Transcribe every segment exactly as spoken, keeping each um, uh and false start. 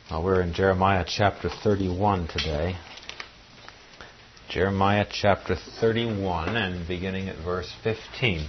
Well, we're in Jeremiah chapter thirty-one today. Jeremiah chapter thirty-one and beginning at verse fifteen.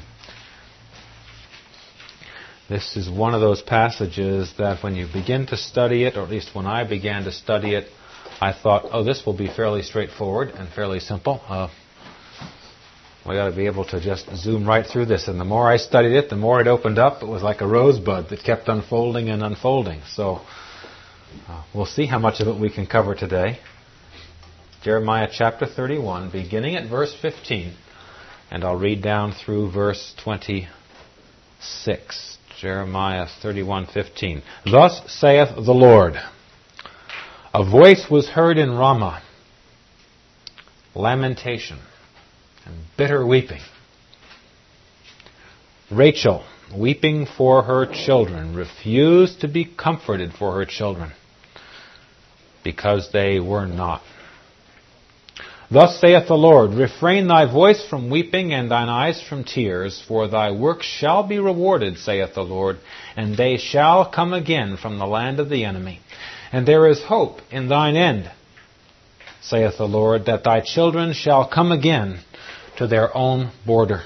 This is one of those passages that when you begin to study it, or at least when I began to study it, I thought, oh, this will be fairly straightforward and fairly simple. Uh, we ought to be able to just zoom right through this. And the more I studied it, the more it opened up. It was like a rosebud that kept unfolding and unfolding. So uh, we'll see how much of it we can cover today. Jeremiah chapter thirty-one, beginning at verse fifteen. And I'll read down through verse twenty-six. Jeremiah thirty-one fifteen. Thus saith the Lord, a voice was heard in Ramah, lamentation and bitter weeping. Rachel, weeping for her children, refused to be comforted for her children, because they were not. Thus saith the Lord, refrain thy voice from weeping and thine eyes from tears, for thy work shall be rewarded, saith the Lord, and they shall come again from the land of the enemy. And there is hope in thine end, saith the Lord, that thy children shall come again to their own border.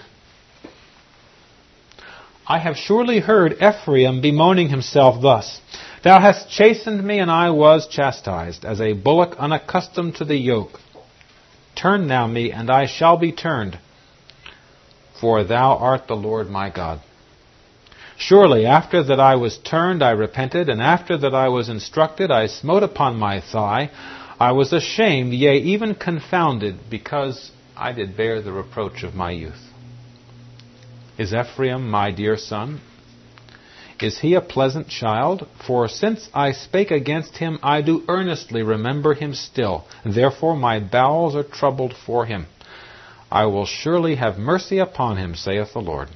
I have surely heard Ephraim bemoaning himself thus, thou hast chastened me, and I was chastised, as a bullock unaccustomed to the yoke. Turn thou me, and I shall be turned, for thou art the Lord my God. Surely after that I was turned, I repented, and after that I was instructed, I smote upon my thigh. I was ashamed, yea, even confounded, because I did bear the reproach of my youth. Is Ephraim my dear son? Is he a pleasant child? For since I spake against him, I do earnestly remember him still. Therefore my bowels are troubled for him. I will surely have mercy upon him, saith the Lord.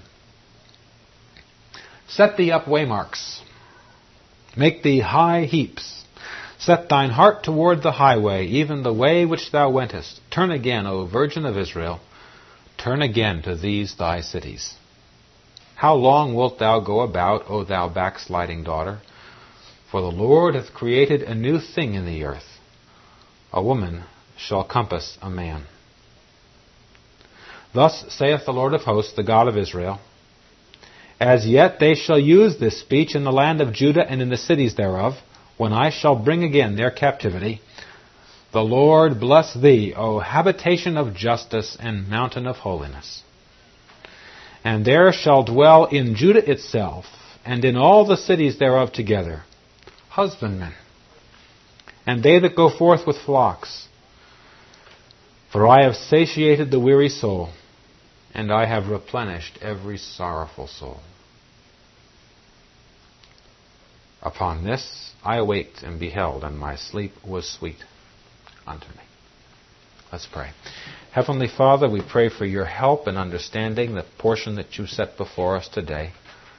Set thee up waymarks. Make thee high heaps. Set thine heart toward the highway, even the way which thou wentest. Turn again, O Virgin of Israel. Turn again to these thy cities. How long wilt thou go about, O thou backsliding daughter? For the Lord hath created a new thing in the earth. A woman shall compass a man. Thus saith the Lord of hosts, the God of Israel, as yet they shall use this speech in the land of Judah and in the cities thereof, when I shall bring again their captivity. The Lord bless thee, O habitation of justice and mountain of holiness. And there shall dwell in Judah itself, and in all the cities thereof together, husbandmen, and they that go forth with flocks. For I have satiated the weary soul, and I have replenished every sorrowful soul. Upon this I awaked and beheld, and my sleep was sweet unto me. Let's pray. Heavenly Father, we pray for your help in understanding the portion that you set before us today.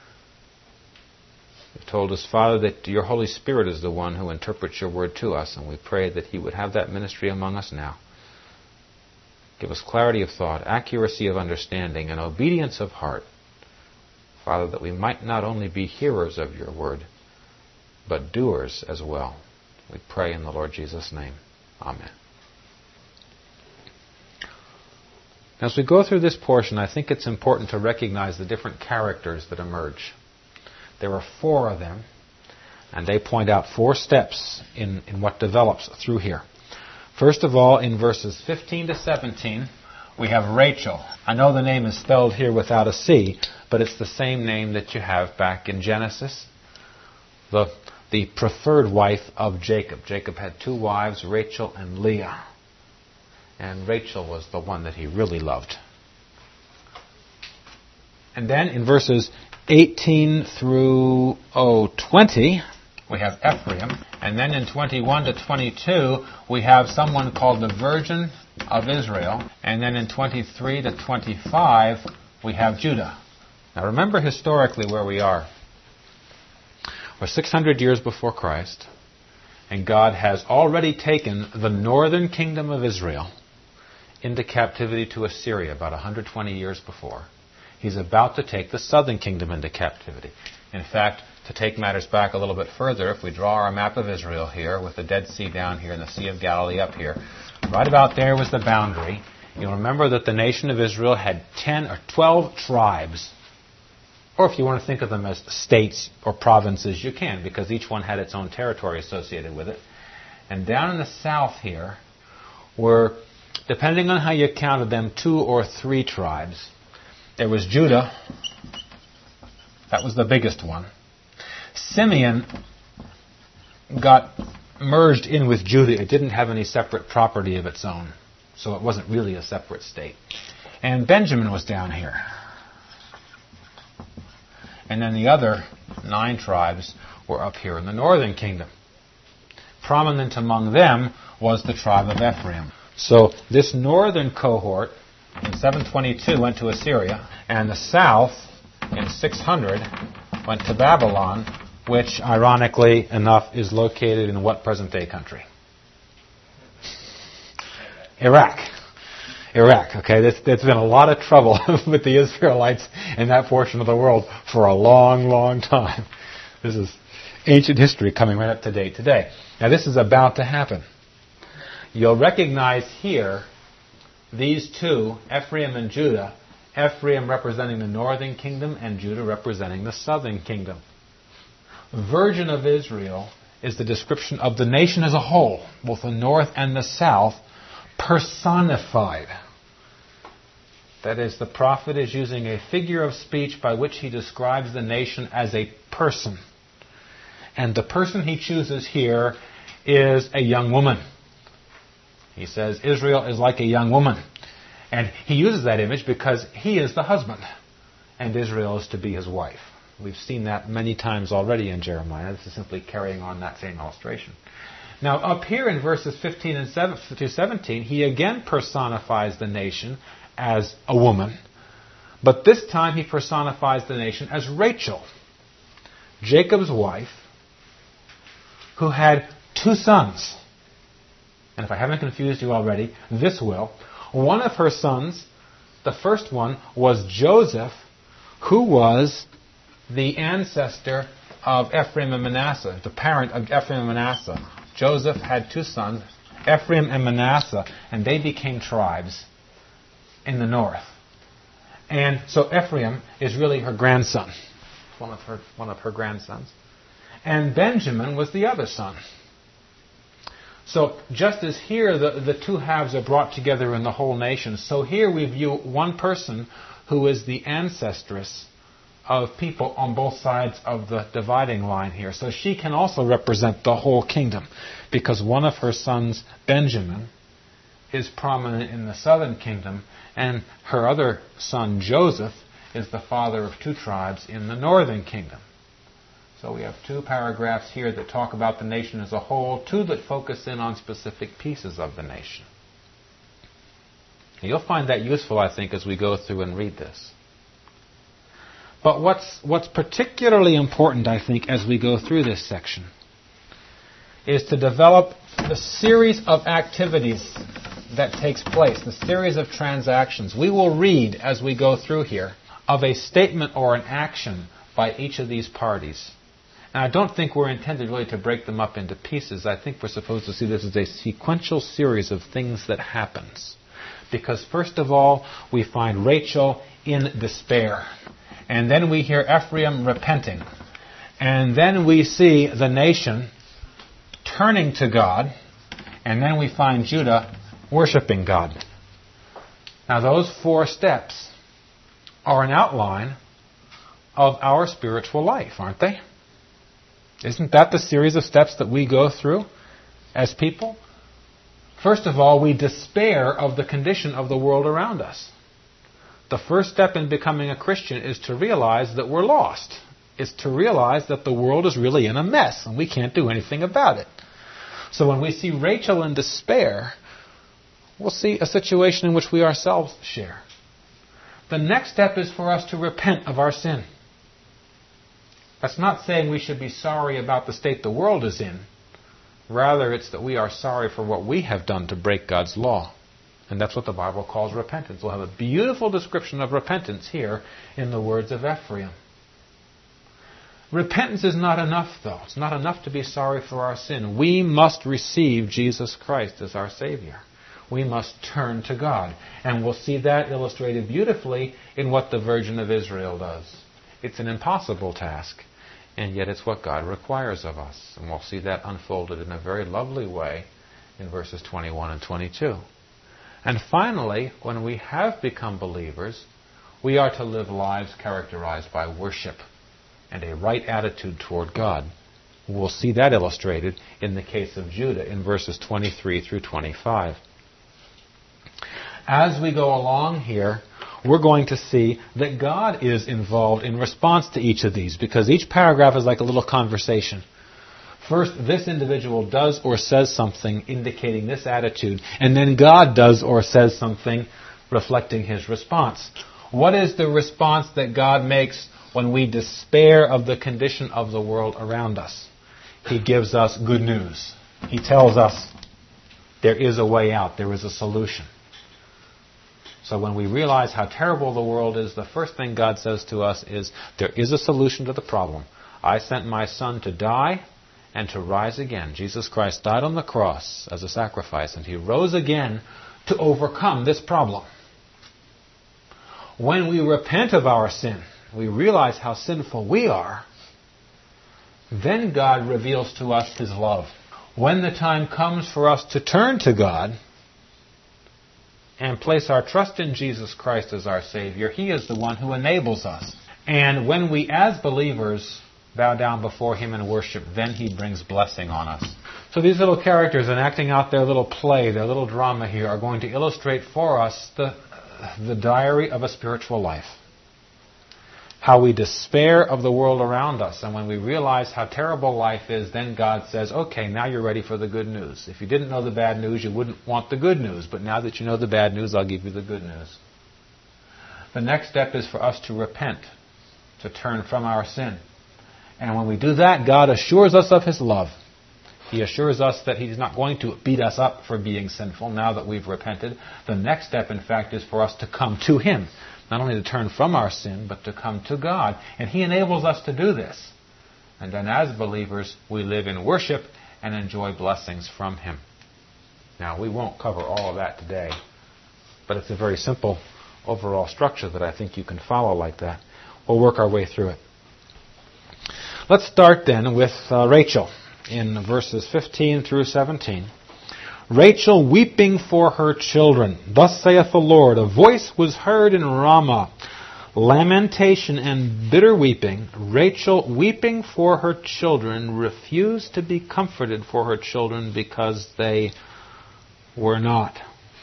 You've told us, Father, that your Holy Spirit is the one who interprets your word to us, and we pray that he would have that ministry among us now. Give us clarity of thought, accuracy of understanding, and obedience of heart. Father, that we might not only be hearers of your word, but doers as well. We pray in the Lord Jesus' name. Amen. As we go through this portion, I think it's important to recognize the different characters that emerge. There are four of them, and they point out four steps in, in what develops through here. First of all, in verses fifteen to seventeen, we have Rachel. I know the name is spelled here without a C, but it's the same name that you have back in Genesis. The, the preferred wife of Jacob. Jacob had two wives, Rachel and Leah. And Rachel was the one that he really loved. And then in verses eighteen through oh, twenty, we have Ephraim. And then in twenty-one to twenty-two, we have someone called the Virgin of Israel. And then in twenty-three to twenty-five, we have Judah. Now remember historically where we are. We're six hundred years before Christ, and God has already taken the northern kingdom of Israel into captivity to Assyria about one hundred twenty years before. He's about to take the southern kingdom into captivity. In fact, To take matters back a little bit further, if we draw our map of Israel here, with the Dead Sea down here and the Sea of Galilee up here, right about there was the boundary. You'll remember that the nation of Israel had ten or twelve tribes. Or if you want to think of them as states or provinces, you can, because each one had its own territory associated with it. And down in the south here were, depending on how you counted them, two or three tribes. There was Judah. That was the biggest one. Simeon got merged in with Judah. It didn't have any separate property of its own, so it wasn't really a separate state. And Benjamin was down here. And then the other nine tribes were up here in the northern kingdom. Prominent among them was the tribe of Ephraim. So this northern cohort in seven twenty-two went to Assyria, and the south in six hundred went to Babylon, which, ironically enough, is located in what present-day country? Iraq. Iraq, okay? There's, there's been a lot of trouble with the Israelites in that portion of the world for a long, long time. This is ancient history coming right up to date today. Now, this is about to happen. You'll recognize here these two, Ephraim and Judah, Ephraim representing the northern kingdom and Judah representing the southern kingdom. Virgin of Israel is the description of the nation as a whole, both the north and the south, personified. That is, the prophet is using a figure of speech by which he describes the nation as a person. And the person he chooses here is a young woman. He says Israel is like a young woman. And he uses that image because he is the husband, and Israel is to be his wife. We've seen that many times already in Jeremiah. This is simply carrying on that same illustration. Now, up here in verses fifteen and seventeen, he again personifies the nation as a woman. But this time he personifies the nation as Rachel, Jacob's wife, who had two sons. And if I haven't confused you already, this will. One of her sons, the first one, was Joseph, who was the ancestor of Ephraim and Manasseh, the parent of Ephraim and Manasseh. Joseph had two sons, Ephraim and Manasseh, and they became tribes in the north. And so Ephraim is really her grandson, one of her, one of her grandsons. And Benjamin was the other son. So just as here the, the two halves are brought together in the whole nation, so here we view one person who is the ancestress of people on both sides of the dividing line here. So she can also represent the whole kingdom, because one of her sons, Benjamin, is prominent in the southern kingdom, and her other son, Joseph, is the father of two tribes in the northern kingdom. So we have two paragraphs here that talk about the nation as a whole, two that focus in on specific pieces of the nation. And you'll find that useful, I think, as we go through and read this. But what's, what's particularly important, I think, as we go through this section, is to develop the series of activities that takes place, the series of transactions. We will read, as we go through here, of a statement or an action by each of these parties. And I don't think we're intended really to break them up into pieces. I think we're supposed to see this as a sequential series of things that happens. Because first of all, we find Rachel in despair. And then we hear Ephraim repenting. And then we see the nation turning to God. And then we find Judah worshiping God. Now those four steps are an outline of our spiritual life, aren't they? Isn't that the series of steps that we go through as people? First of all, we despair of the condition of the world around us. The first step in becoming a Christian is to realize that we're lost. It's to realize that the world is really in a mess and we can't do anything about it. So when we see Rachel in despair, we'll see a situation in which we ourselves share. The next step is for us to repent of our sin. That's not saying we should be sorry about the state the world is in. Rather, it's that we are sorry for what we have done to break God's law. And that's what the Bible calls repentance. We'll have a beautiful description of repentance here in the words of Ephraim. Repentance is not enough, though. It's not enough to be sorry for our sin. We must receive Jesus Christ as our Savior. We must turn to God. And we'll see that illustrated beautifully in what the Virgin of Israel does. It's an impossible task, and yet it's what God requires of us. And we'll see that unfolded in a very lovely way in verses twenty-one and twenty-two. And finally, when we have become believers, we are to live lives characterized by worship and a right attitude toward God. We'll see that illustrated in the case of Judah in verses twenty-three through twenty-five. As we go along here, we're going to see that God is involved in response to each of these, because each paragraph is like a little conversation. First, this individual does or says something indicating this attitude, and then God does or says something reflecting his response. What is the response that God makes when we despair of the condition of the world around us? He gives us good news. He tells us there is a way out, there is a solution. So when we realize how terrible the world is, the first thing God says to us is, there is a solution to the problem. I sent my Son to die and to rise again. Jesus Christ died on the cross as a sacrifice, and he rose again to overcome this problem. When we repent of our sin, we realize how sinful we are, then God reveals to us his love. When the time comes for us to turn to God and place our trust in Jesus Christ as our Savior, he is the one who enables us. And when we as believers bow down before him in worship, then he brings blessing on us. So these little characters, in acting out their little play, their little drama here, are going to illustrate for us the, the diary of a spiritual life. How we despair of the world around us. And when we realize how terrible life is, then God says, okay, now you're ready for the good news. If you didn't know the bad news, you wouldn't want the good news. But now that you know the bad news, I'll give you the good news. The next step is for us to repent, to turn from our sin. And when we do that, God assures us of his love. He assures us that he's not going to beat us up for being sinful now that we've repented. The next step, in fact, is for us to come to him. Not only to turn from our sin, but to come to God. And he enables us to do this. And then as believers, we live in worship and enjoy blessings from him. Now, we won't cover all of that today, but it's a very simple overall structure that I think you can follow like that. We'll work our way through it. Let's start then with uh, Rachel in verses fifteen through seventeen. Rachel weeping for her children. Thus saith the Lord, a voice was heard in Ramah, lamentation and bitter weeping. Rachel weeping for her children, refused to be comforted for her children because they were not.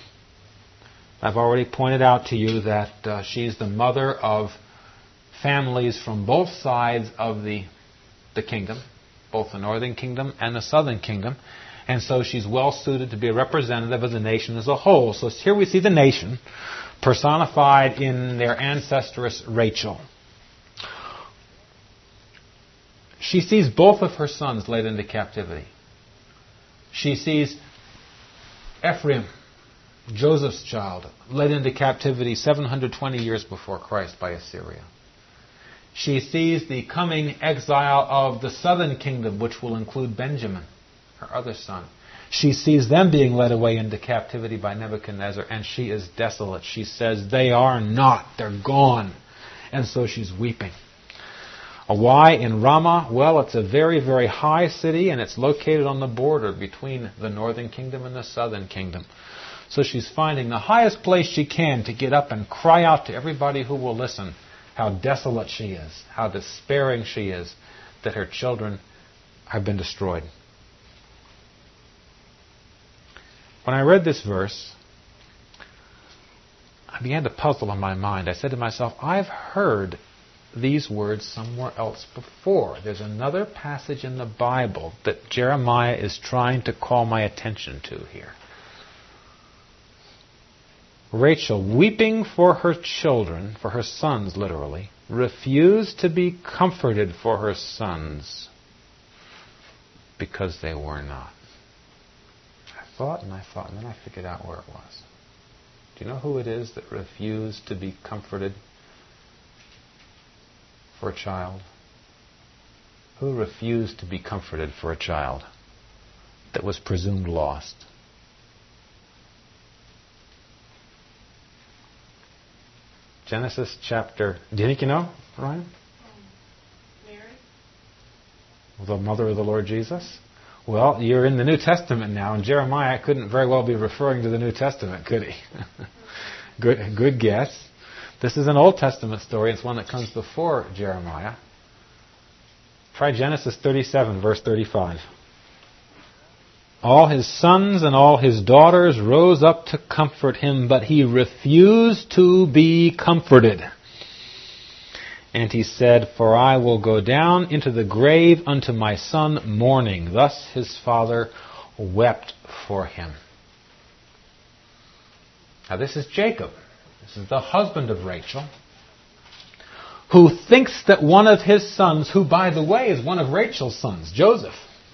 I've already pointed out to you that uh, she's the mother of families from both sides of the, the kingdom, both the northern kingdom and the southern kingdom. And so she's well suited to be a representative of the nation as a whole. So here we see the nation personified in their ancestress Rachel. She sees both of her sons led into captivity. She sees Ephraim, Joseph's child, led into captivity seven hundred twenty years before Christ by Assyria. She sees the coming exile of the southern kingdom, which will include Benjamin, her other son. She sees them being led away into captivity by Nebuchadnezzar, and she is desolate. She says, they are not, they're gone. And so she's weeping. Why in Ramah? Well, it's a very, very high city, and it's located on the border between the northern kingdom and the southern kingdom. So she's finding the highest place she can to get up and cry out to everybody who will listen how desolate she is, how despairing she is that her children have been destroyed. When I read this verse, I began to puzzle in my mind. I said to myself, I've heard these words somewhere else before. There's another passage in the Bible that Jeremiah is trying to call my attention to here. Rachel, weeping for her children, for her sons literally, refused to be comforted for her sons because they were not. I thought and I thought, and then I figured out where it was. Do you know who it is that refused to be comforted for a child? Who refused to be comforted for a child that was presumed lost? Genesis chapter... Do you think you know, Ryan? Um, Mary? The mother of the Lord Jesus? Well, you're in the New Testament now, and Jeremiah couldn't very well be referring to the New Testament, could he? good, good guess. This is an Old Testament story. It's one that comes before Jeremiah. Try Genesis thirty-seven, verse thirty-five. All his sons and all his daughters rose up to comfort him, but he refused to be comforted. And he said, For I will go down into the grave unto my son mourning. Thus his father wept for him. Now this is Jacob. This is the husband of Rachel, who thinks that one of his sons, who by the way is one of Rachel's sons, Joseph,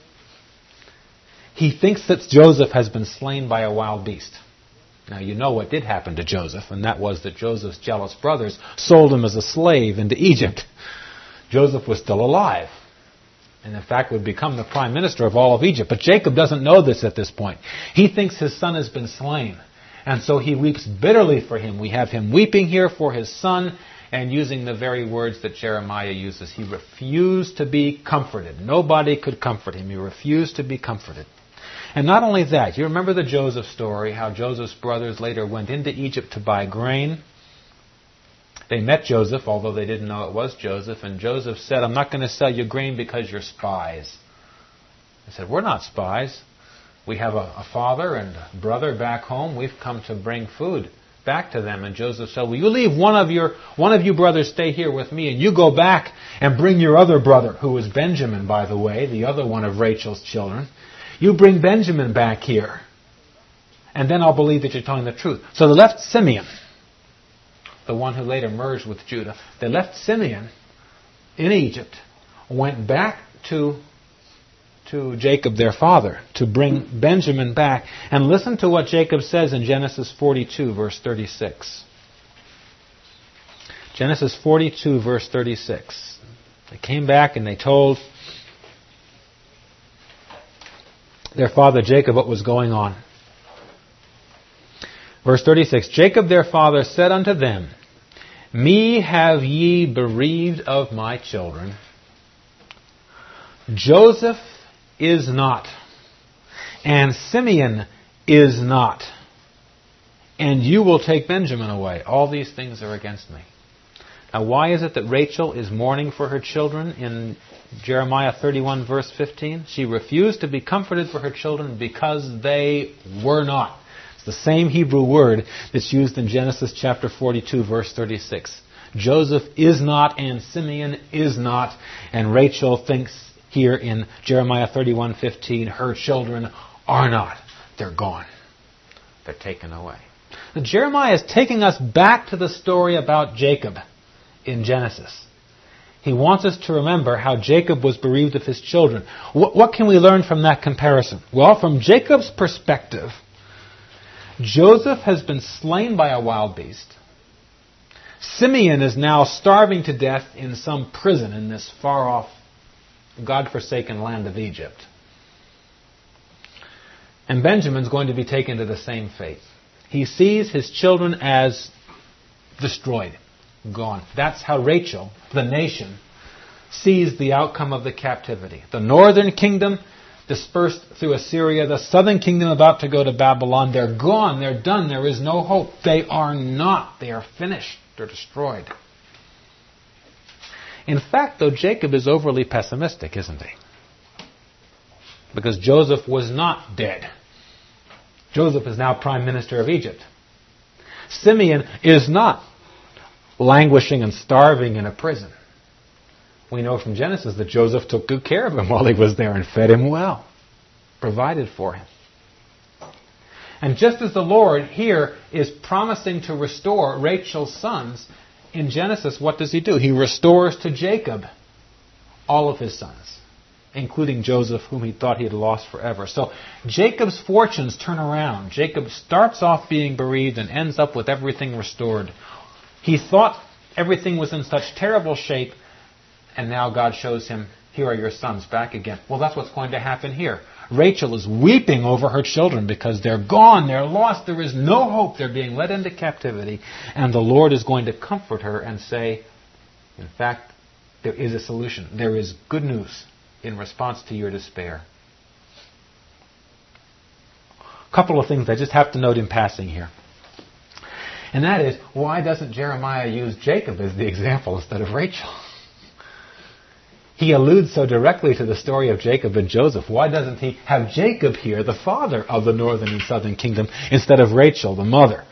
he thinks that Joseph has been slain by a wild beast. Now you know what did happen to Joseph, and that was that Joseph's jealous brothers sold him as a slave into Egypt. Joseph was still alive, and in fact would become the prime minister of all of Egypt. But Jacob doesn't know this at this point. He thinks his son has been slain, and so he weeps bitterly for him. We have him weeping here for his son, and using the very words that Jeremiah uses. He refused to be comforted. Nobody could comfort him. He refused to be comforted. And not only that, you remember the Joseph story, how Joseph's brothers later went into Egypt to buy grain. They met Joseph, although they didn't know it was Joseph, and Joseph said, I'm not going to sell you grain because you're spies. They said, we're not spies. We have a, a father and a brother back home. We've come to bring food back to them. And Joseph said, well, you leave one of your one of you brothers stay here with me, and you go back and bring your other brother, who was Benjamin, by the way, the other one of Rachel's children. You bring Benjamin back here, and then I'll believe that you're telling the truth. So they left Simeon, the one who later merged with Judah. They left Simeon in Egypt, went back to to Jacob, their father, to bring Benjamin back. And listen to what Jacob says in Genesis forty-two, verse thirty-six. Genesis forty-two, verse thirty-six. They came back and they told their father Jacob what was going on. Verse thirty-six, Jacob their father said unto them, Me have ye bereaved of my children. Joseph is not, and Simeon is not, and you will take Benjamin away. All these things are against me. Now why is it that Rachel is mourning for her children in Jeremiah thirty-one, verse fifteen? She refused to be comforted for her children because they were not. It's the same Hebrew word that's used in Genesis chapter forty-two, verse thirty-six. Joseph is not, and Simeon is not, and Rachel thinks here in Jeremiah thirty-one fifteen, her children are not. They're gone. They're taken away. Now, Jeremiah is taking us back to the story about Jacob in Genesis. He wants us to remember how Jacob was bereaved of his children. What, what can we learn from that comparison? Well, from Jacob's perspective, Joseph has been slain by a wild beast. Simeon is now starving to death in some prison in this far-off, God-forsaken land of Egypt. And Benjamin's going to be taken to the same fate. He sees his children as destroyed, gone. That's how Rachel, the nation, sees the outcome of the captivity. The northern kingdom dispersed through Assyria, the southern kingdom about to go to Babylon. They're gone, they're done, there is no hope. They are not. They are finished. They're destroyed. In fact, though, Jacob is overly pessimistic, isn't he? Because Joseph was not dead. Joseph is now prime minister of Egypt. Simeon is not languishing and starving in a prison. We know from Genesis that Joseph took good care of him while he was there and fed him well, provided for him. And just as the Lord here is promising to restore Rachel's sons, in Genesis, what does he do? He restores to Jacob all of his sons, including Joseph, whom he thought he had lost forever. So Jacob's fortunes turn around. Jacob starts off being bereaved and ends up with everything restored. He thought everything was in such terrible shape, and now God shows him Here are your sons back again. Well, that's what's going to happen here. Rachel is weeping over her children because they're gone, they're lost, there is no hope, they're being led into captivity. And the Lord is going to comfort her and say, in fact, there is a solution. There is good news in response to your despair. A couple of things I just have to note in passing here. And that is, why doesn't Jeremiah use Jacob as the example instead of Rachel? He alludes so directly to the story of Jacob and Joseph. Why doesn't he have Jacob here, the father of the northern and southern kingdom, instead of Rachel, the mother?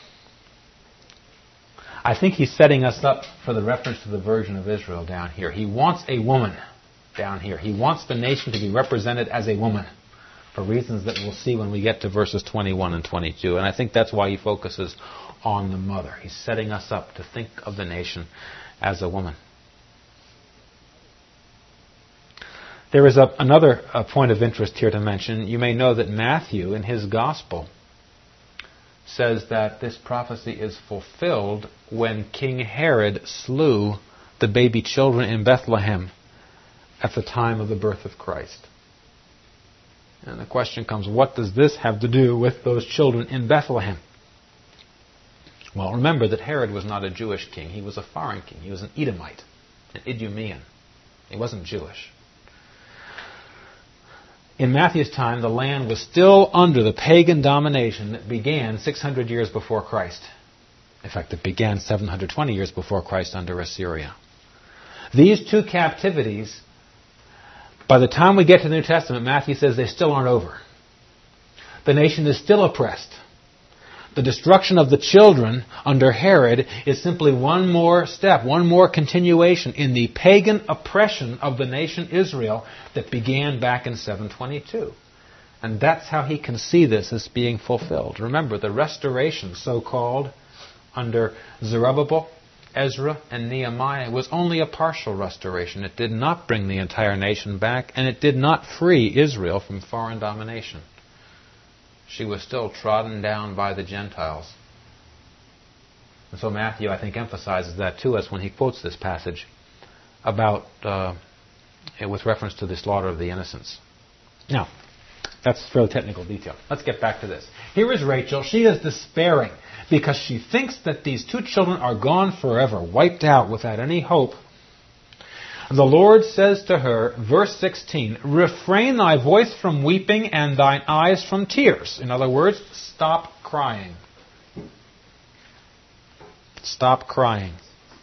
I think he's setting us up for the reference to the virgin of Israel down here. He wants a woman down here. He wants the nation to be represented as a woman, for reasons that we'll see when we get to verses twenty-one and twenty-two. And I think that's why he focuses on the mother. He's setting us up to think of the nation as a woman. There is a, another a point of interest here to mention. You may know that Matthew, in his gospel, says that this prophecy is fulfilled when King Herod slew the baby children in Bethlehem at the time of the birth of Christ. And the question comes, what does this have to do with those children in Bethlehem? Well, remember that Herod was not a Jewish king. He was a foreign king. He was an Edomite, an Idumean. He wasn't Jewish. In Matthew's time, the land was still under the pagan domination that began six hundred years before Christ. In fact, it began seven hundred twenty years before Christ under Assyria. These two captivities, by the time we get to the New Testament, Matthew says they still aren't over. The nation is still oppressed. The destruction of the children under Herod is simply one more step, one more continuation in the pagan oppression of the nation Israel that began back in seven twenty-two. And that's how he can see this as being fulfilled. Remember, the restoration, so-called, under Zerubbabel, Ezra, and Nehemiah was only a partial restoration. It did not bring the entire nation back, and it did not free Israel from foreign domination. She was still trodden down by the Gentiles. And so Matthew, I think, emphasizes that to us when he quotes this passage about, uh, with reference to the slaughter of the innocents. Now, that's fairly technical detail. Let's get back to this. Here is Rachel. She is despairing because she thinks that these two children are gone forever, wiped out without any hope. The Lord says to her, verse sixteen, refrain thy voice from weeping and thine eyes from tears. In other words, stop crying. Stop crying.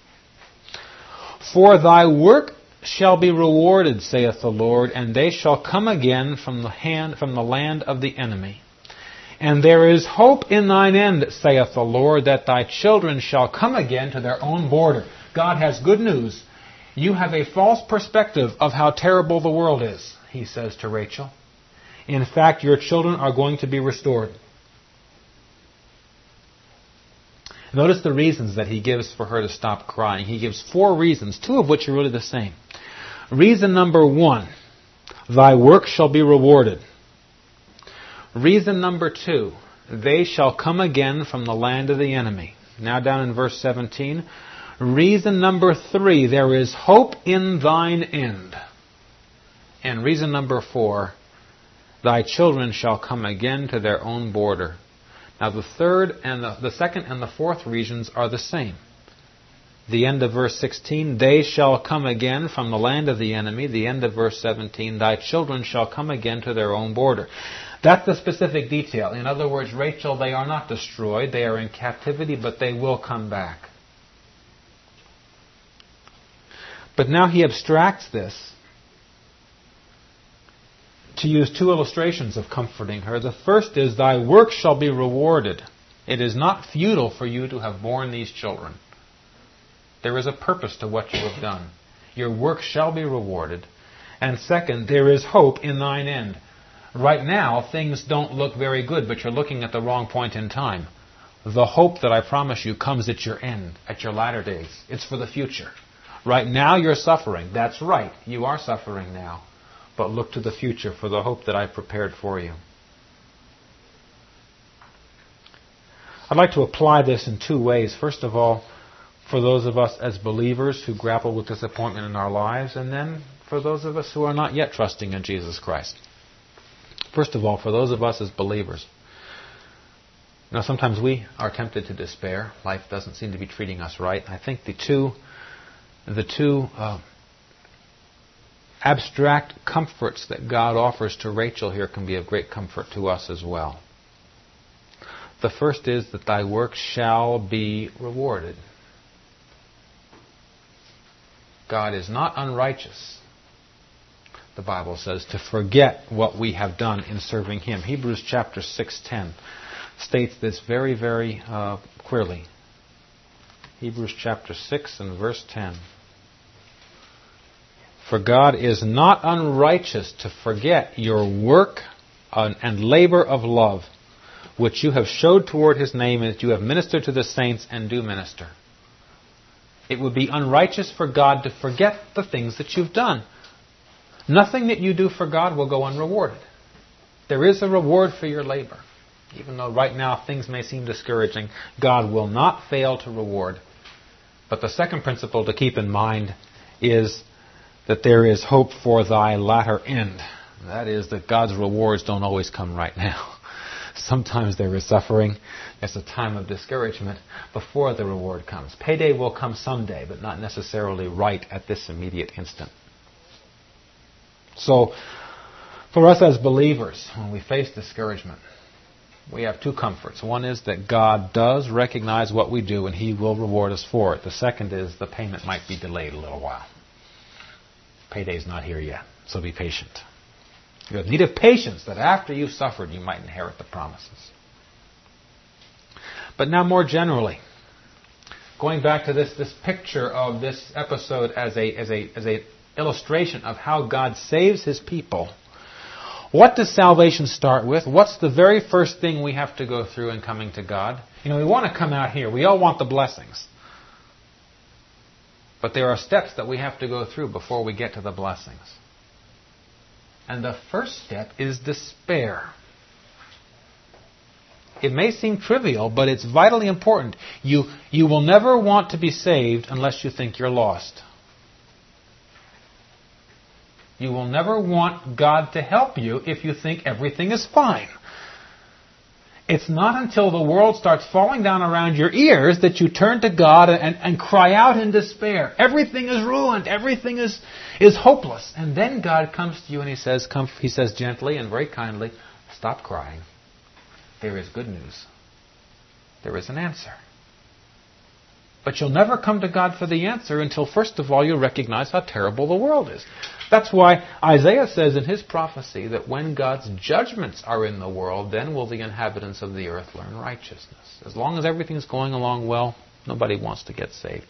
For thy work shall be rewarded, saith the Lord, and they shall come again from the hand from the land of the enemy. And there is hope in thine end, saith the Lord, that thy children shall come again to their own border. God has good news. You have a false perspective of how terrible the world is, he says to Rachel. In fact, your children are going to be restored. Notice the reasons that he gives for her to stop crying. He gives four reasons, two of which are really the same. Reason number one, thy work shall be rewarded. Reason number two, they shall come again from the land of the enemy. Now down in verse seventeen, reason number three, there is hope in thine end. And reason number four, thy children shall come again to their own border. Now the third and the, the second and the fourth reasons are the same. The end of verse sixteen, they shall come again from the land of the enemy. The end of verse seventeen, thy children shall come again to their own border. That's the specific detail. In other words, Rachel, they are not destroyed. They are in captivity, but they will come back. But now he abstracts this to use two illustrations of comforting her. The first is, thy work shall be rewarded. It is not futile for you to have borne these children. There is a purpose to what you have done. Your work shall be rewarded. And second, there is hope in thine end. Right now, things don't look very good, but you're looking at the wrong point in time. The hope that I promise you comes at your end, at your latter days. It's for the future. Right now you're suffering. That's right. You are suffering now. But look to the future for the hope that I've prepared for you. I'd like to apply this in two ways. First of all, for those of us as believers who grapple with disappointment in our lives, and then for those of us who are not yet trusting in Jesus Christ. First of all, for those of us as believers. Now, sometimes we are tempted to despair. Life doesn't seem to be treating us right. I think the two, the two uh, abstract comforts that God offers to Rachel here can be of great comfort to us as well. The first is that thy work shall be rewarded. God is not unrighteous, the Bible says, to forget what we have done in serving Him. Hebrews chapter six ten states this very, very uh, clearly. Hebrews chapter six and verse ten. For God is not unrighteous to forget your work and labor of love, which you have showed toward His name, and that you have ministered to the saints and do minister. It would be unrighteous for God to forget the things that you've done. Nothing that you do for God will go unrewarded. There is a reward for your labor. Even though right now things may seem discouraging, God will not fail to reward. But the second principle to keep in mind is that there is hope for thy latter end. That is that God's rewards don't always come right now. Sometimes there is suffering. There's a time of discouragement before the reward comes. Payday will come someday, but not necessarily right at this immediate instant. So, for us as believers, when we face discouragement, we have two comforts. One is that God does recognize what we do and He will reward us for it. The second is the payment might be delayed a little while. Payday's not here yet, so be patient. You have need of patience that after you've suffered, you might inherit the promises. But now more generally, going back to this, this picture of this episode as a as a as a illustration of how God saves His people, what does salvation start with? What's the very first thing we have to go through in coming to God? You know, we want to come out here. We all want the blessings. But there are steps that we have to go through before we get to the blessings. And the first step is despair. It may seem trivial, but it's vitally important. You, you will never want to be saved unless you think you're lost. You will never want God to help you if you think everything is fine. It's not until the world starts falling down around your ears that you turn to God and, and cry out in despair. Everything is ruined. Everything is, is hopeless. And then God comes to you and He says, come, He says gently and very kindly, stop crying. There is good news. There is an answer. But you'll never come to God for the answer until first of all you recognize how terrible the world is. That's why Isaiah says in his prophecy that when God's judgments are in the world, then will the inhabitants of the earth learn righteousness. As long as everything's going along well, nobody wants to get saved.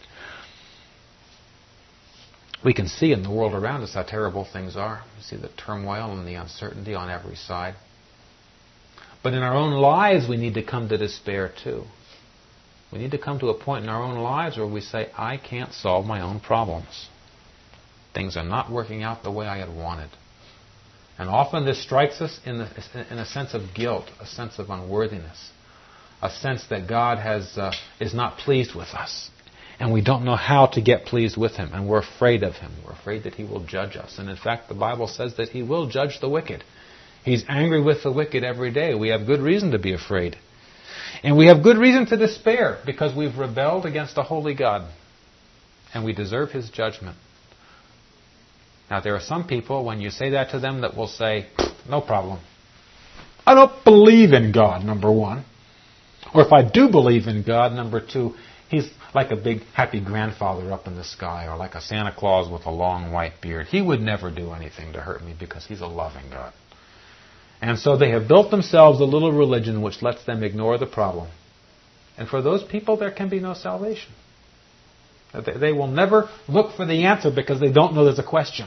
We can see in the world around us how terrible things are. We see the turmoil and the uncertainty on every side. But in our own lives we need to come to despair too. We need to come to a point in our own lives where we say, I can't solve my own problems. Things are not working out the way I had wanted. And often this strikes us in, the, in a sense of guilt, a sense of unworthiness, a sense that God has uh, is not pleased with us. And we don't know how to get pleased with Him. And we're afraid of Him. We're afraid that He will judge us. And in fact, the Bible says that He will judge the wicked. He's angry with the wicked every day. We have good reason to be afraid. And we have good reason to despair because we've rebelled against a holy God. And we deserve His judgment. Now, there are some people, when you say that to them, that will say, no problem. I don't believe in God, number one. Or if I do believe in God, number two, He's like a big happy grandfather up in the sky, or like a Santa Claus with a long white beard. He would never do anything to hurt me because He's a loving God. And so they have built themselves a little religion which lets them ignore the problem. And for those people, there can be no salvation. They will never look for the answer because they don't know there's a question.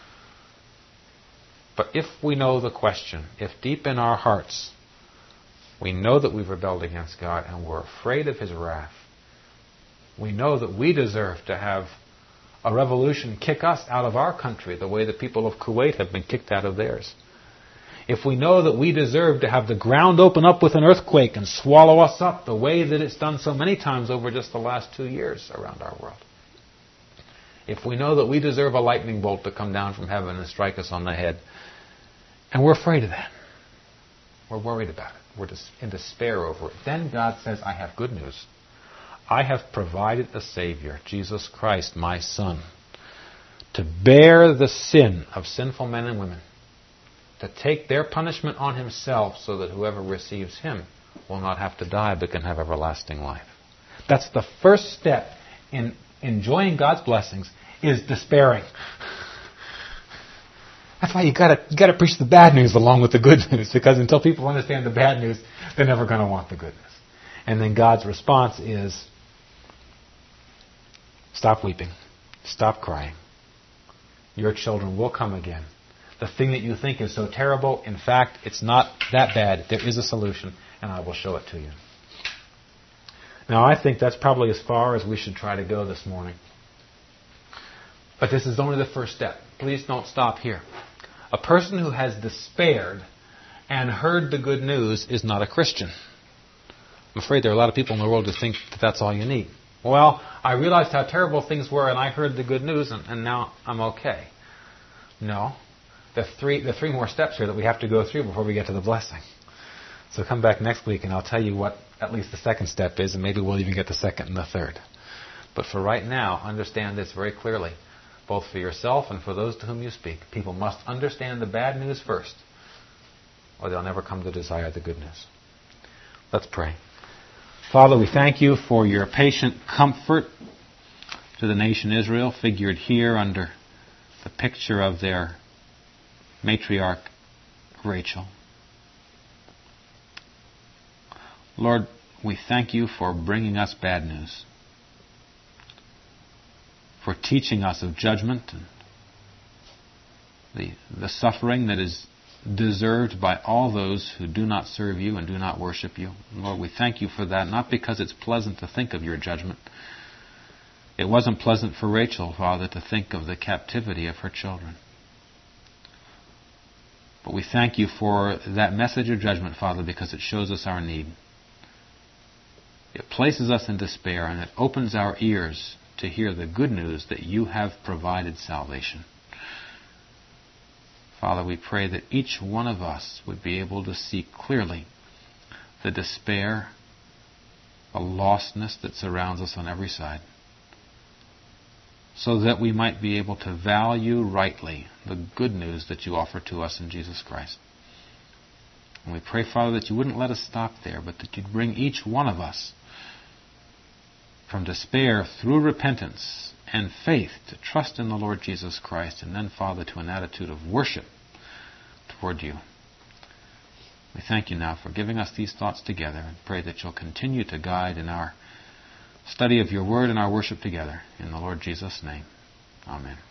But if we know the question, if deep in our hearts we know that we've rebelled against God and we're afraid of His wrath, we know that we deserve to have a revolution kick us out of our country the way the people of Kuwait have been kicked out of theirs. If we know that we deserve to have the ground open up with an earthquake and swallow us up the way that it's done so many times over just the last two years around our world. if we know that we deserve a lightning bolt to come down from heaven and strike us on the head, and we're afraid of that, we're worried about it, we're in despair over it, then God says, I have good news. I have provided a Savior, Jesus Christ, my Son, to bear the sin of sinful men and women, to take their punishment on himself so that whoever receives him will not have to die but can have everlasting life. That's the first step in enjoying God's blessings, is despairing. That's why you gotta you gotta preach the bad news along with the good news, because until people understand the bad news, they're never going to want the good news. And then God's response is, stop weeping, stop crying. Your children will come again. The thing that you think is so terrible, in fact, it's not that bad. There is a solution, and I will show it to you. Now, I think that's probably as far as we should try to go this morning. But this is only the first step. Please don't stop here. A person who has despaired and heard the good news is not a Christian. I'm afraid there are a lot of people in the world who think that that's all you need. Well, I realized how terrible things were, and I heard the good news, and, and now I'm okay. No. The three, the three more steps here that we have to go through before we get to the blessing. So come back next week, and I'll tell you what at least the second step is, and maybe we'll even get the second and the third. But for right now, understand this very clearly, both for yourself and for those to whom you speak. People must understand the bad news first, or they'll never come to desire the good news. Let's pray. Father, we thank you for your patient comfort to the nation Israel, figured here under the picture of their matriarch, Rachel. Lord, we thank you for bringing us bad news, for teaching us of judgment and the, the suffering that is deserved by all those who do not serve you and do not worship you. Lord, we thank you for that, not because it's pleasant to think of your judgment. It wasn't pleasant for Rachel, Father, to think of the captivity of her children. But we thank you for that message of judgment, Father, because it shows us our need. It places us in despair, and it opens our ears to hear the good news that you have provided salvation. Father, we pray that each one of us would be able to see clearly the despair, the lostness that surrounds us on every side, so that we might be able to value rightly the good news that you offer to us in Jesus Christ. And we pray, Father, that you wouldn't let us stop there, but that you'd bring each one of us from despair through repentance and faith to trust in the Lord Jesus Christ, and then, Father, to an attitude of worship toward you. We thank you now for giving us these thoughts together, and pray that you'll continue to guide in our study of your word and our worship together. In the Lord Jesus' name, amen.